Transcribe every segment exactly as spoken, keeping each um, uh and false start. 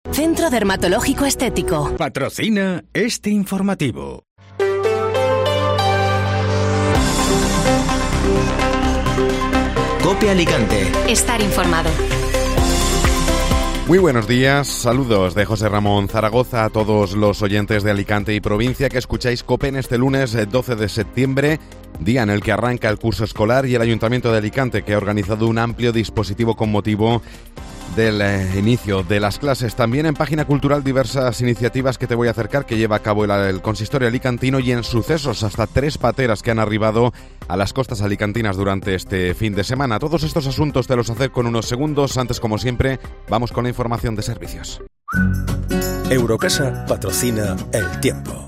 Centro Dermatológico Estético. Patrocina este informativo. COPE Alicante. Estar informado. Muy buenos días, saludos de José Ramón Zaragoza a todos los oyentes de Alicante y provincia que escucháis COPE en este lunes doce de septiembre, día en el que arranca el curso escolar, y el Ayuntamiento de Alicante, que ha organizado un amplio dispositivo con motivo del eh, inicio de las clases. También en Página Cultural diversas iniciativas que te voy a acercar que lleva a cabo el, el consistorio alicantino, y en sucesos hasta tres pateras que han arribado a las costas alicantinas durante este fin de semana. Todos estos asuntos te los acerco en unos segundos. Antes, como siempre, vamos con la información de servicios. Eurocasa patrocina El Tiempo.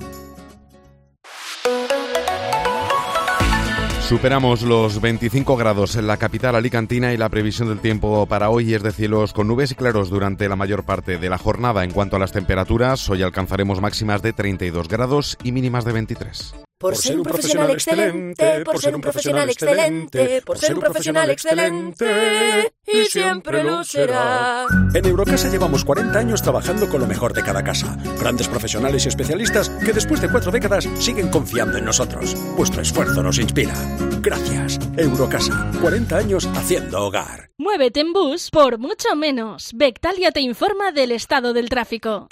Superamos los veinticinco grados en la capital alicantina y la previsión del tiempo para hoy es de cielos con nubes y claros durante la mayor parte de la jornada. En cuanto a las temperaturas, hoy alcanzaremos máximas de treinta y dos grados y mínimas de veintitrés. Por ser un profesional excelente, por ser un profesional excelente, por ser un profesional excelente, y siempre lo será. En Eurocasa llevamos cuarenta años trabajando con lo mejor de cada casa. Grandes profesionales y especialistas que después de cuatro décadas siguen confiando en nosotros. Vuestro esfuerzo nos inspira. Gracias. Eurocasa, cuarenta años haciendo hogar. Muévete en bus por mucho menos. Bectalia te informa del estado del tráfico.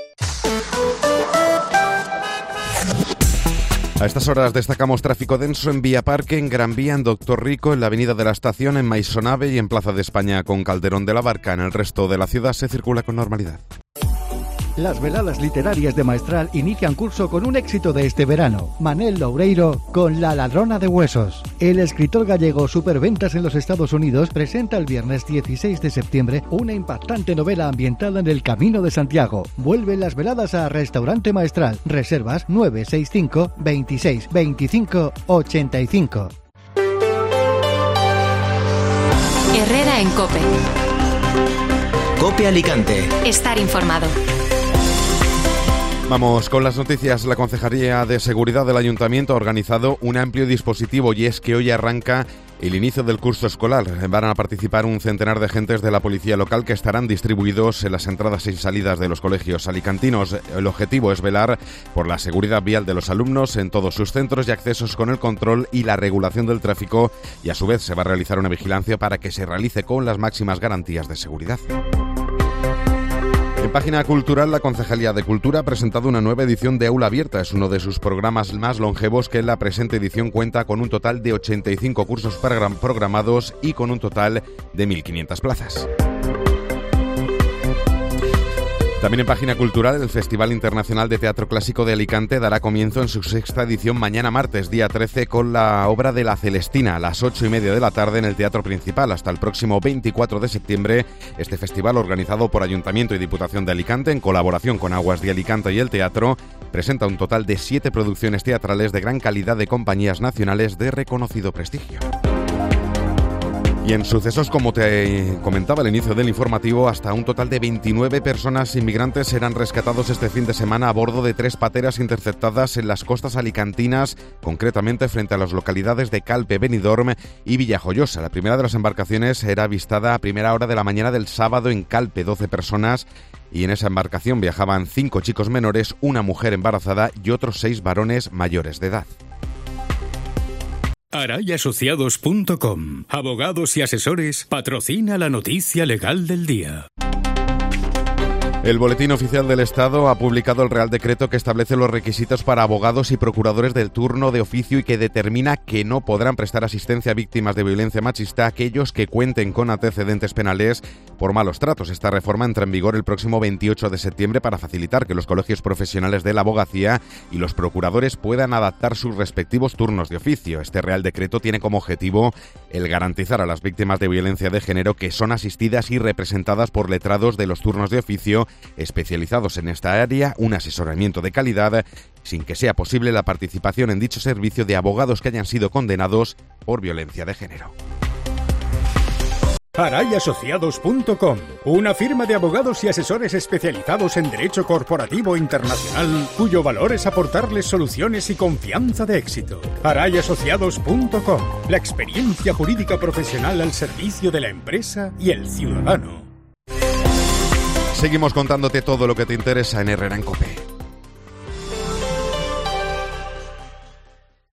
A estas horas destacamos tráfico denso en Vía Parque, en Gran Vía, en Doctor Rico, en la Avenida de la Estación, en Maisonave y en Plaza de España con Calderón de la Barca. En el resto de la ciudad se circula con normalidad. Las veladas literarias de Maestral inician curso con un éxito de este verano. Manel Loureiro con La ladrona de huesos. El escritor gallego superventas en los Estados Unidos presenta el viernes dieciséis de septiembre una impactante novela ambientada en el Camino de Santiago. Vuelven las veladas a Restaurante Maestral. Reservas nueve seis cinco, veintiséis, veinticinco, ochenta y cinco. Herrera en COPE. COPE Alicante. Estar informado. Vamos con las noticias. La Concejalía de Seguridad del Ayuntamiento ha organizado un amplio dispositivo, y es que hoy arranca el inicio del curso escolar. Van a participar un centenar de agentes de la policía local que estarán distribuidos en las entradas y salidas de los colegios alicantinos. El objetivo es velar por la seguridad vial de los alumnos en todos sus centros y accesos, con el control y la regulación del tráfico, y a su vez se va a realizar una vigilancia para que se realice con las máximas garantías de seguridad. En Página Cultural, la Concejalía de Cultura ha presentado una nueva edición de Aula Abierta. Es uno de sus programas más longevos, que en la presente edición cuenta con un total de ochenta y cinco cursos programados y con un total de mil quinientas plazas. También en Página Cultural, el Festival Internacional de Teatro Clásico de Alicante dará comienzo en su sexta edición mañana martes, día trece, con la obra de La Celestina a las ocho y media de la tarde en el Teatro Principal. Hasta el próximo veinticuatro de septiembre, este festival, organizado por Ayuntamiento y Diputación de Alicante en colaboración con Aguas de Alicante y el Teatro, presenta un total de siete producciones teatrales de gran calidad de compañías nacionales de reconocido prestigio. Y en sucesos, como te comentaba al inicio del informativo, hasta un total de veintinueve personas inmigrantes serán rescatados este fin de semana a bordo de tres pateras interceptadas en las costas alicantinas, concretamente frente a las localidades de Calpe, Benidorm y Villajoyosa. La primera de las embarcaciones era avistada a primera hora de la mañana del sábado en Calpe, doce personas, y en esa embarcación viajaban cinco chicos menores, una mujer embarazada y otros seis varones mayores de edad. Aray Asociados punto com. Abogados y asesores, patrocina la noticia legal del día. El Boletín Oficial del Estado ha publicado el Real Decreto que establece los requisitos para abogados y procuradores del turno de oficio y que determina que no podrán prestar asistencia a víctimas de violencia machista aquellos que cuenten con antecedentes penales por malos tratos. Esta reforma entra en vigor el próximo veintiocho de septiembre para facilitar que los colegios profesionales de la abogacía y los procuradores puedan adaptar sus respectivos turnos de oficio. Este Real Decreto tiene como objetivo el garantizar a las víctimas de violencia de género que son asistidas y representadas por letrados de los turnos de oficio especializados en esta área, un asesoramiento de calidad, sin que sea posible la participación en dicho servicio de abogados que hayan sido condenados por violencia de género. Aray Asociados punto com, una firma de abogados y asesores especializados en derecho corporativo internacional, cuyo valor es aportarles soluciones y confianza de éxito. Aray Asociados punto com, la experiencia jurídica profesional al servicio de la empresa y el ciudadano. Seguimos contándote todo lo que te interesa en Herrera en COPE.